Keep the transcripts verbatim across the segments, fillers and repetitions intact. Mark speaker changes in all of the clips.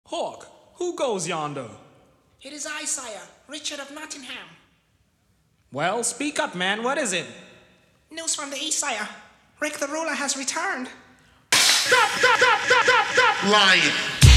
Speaker 1: Hawk, who goes yonder?
Speaker 2: It is I, sire, Richard of Nottingham.
Speaker 1: Well, speak up, man. What is it?
Speaker 2: News from the east, sire. Rick the ruler has returned.
Speaker 3: Stop, stop, stop, stop, stop, stop! Lying.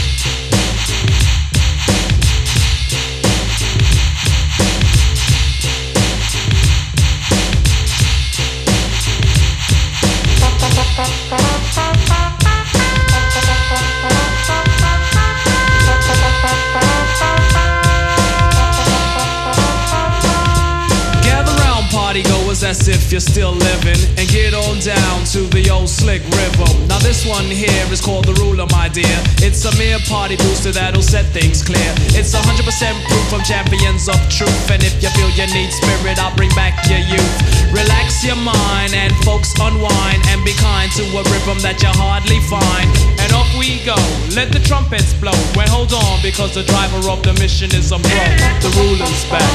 Speaker 1: As if you're still living, and get on down to the old slick river. Now this one here is called the ruler, my dear. It's a mere party booster that'll set things clear. It's a hundred percent proof from champions of truth. And if you feel you need spirit, I'll bring back your youth. Relax your mind and folks unwind, and be kind to a rhythm that you hardly find. And off we go, let the trumpets blow. Well, hold on, because the driver of the mission is a pro. The ruler's back.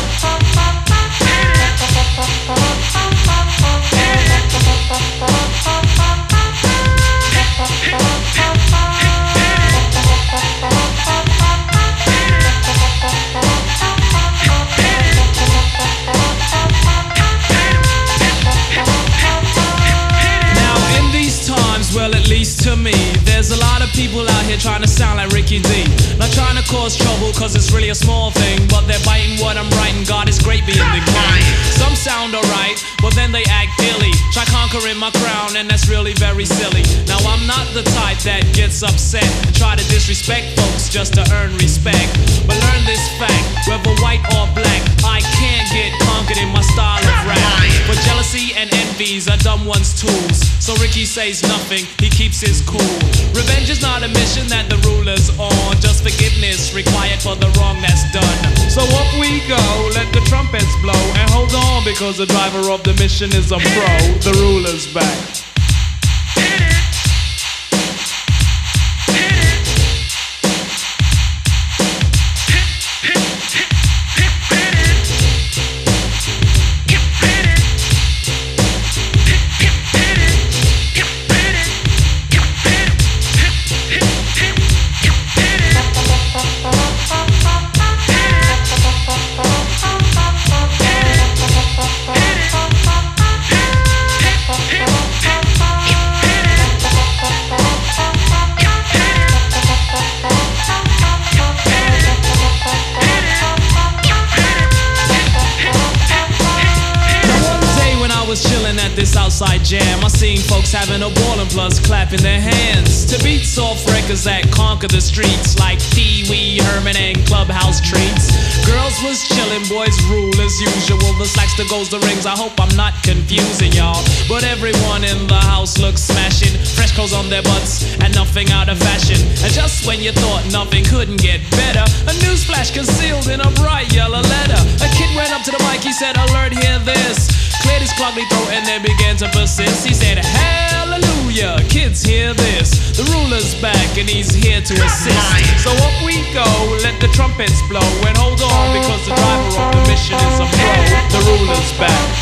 Speaker 1: Well, at least to me, there's a lot of people out here trying to sound like Ricky D. Not trying to cause trouble, cause it's really a small thing, but they're biting what I'm writing. God is great being the king. Some sound alright, but then they act illy. Try conquering my crown, and that's really very silly. Now I'm not the type that gets upset and try to disrespect folks just to earn respect. But learn this fact, whether white or black, I can't get conquered in my style of rap. But jealousy and envy's are dumb one's tools, so Ricky says nothing, he keeps his cool. Revenge is not a mission that the ruler's on, just forgiveness required for the wrong that's done. So up we go, let the trumpets blow, and hold on, because the driver of the mission is a pro. The ruler's back. This outside jam, I seen folks having a ball and plus clapping their hands to beat soft records that conquer the streets like Pee Wee Herman and Clubhouse treats. Girls was chillin', boys rule as usual. The slacks, the goes, the rings. I hope I'm not confusing y'all, but everyone in the house looks smashing. Fresh clothes on their butts and nothing out of fashion. And just when you thought nothing couldn't get better, a news flash concealed in a bright yellow letter. A kid ran up to the mic, he said, "Alert, hear this." Cleared his cloggly throat and then began to persist. He said, "Hallelujah, kids, hear this. The ruler's back and he's here to assist." So up we go, let the trumpets blow, and hold on, because the driver of the mission is a pro. The ruler's back.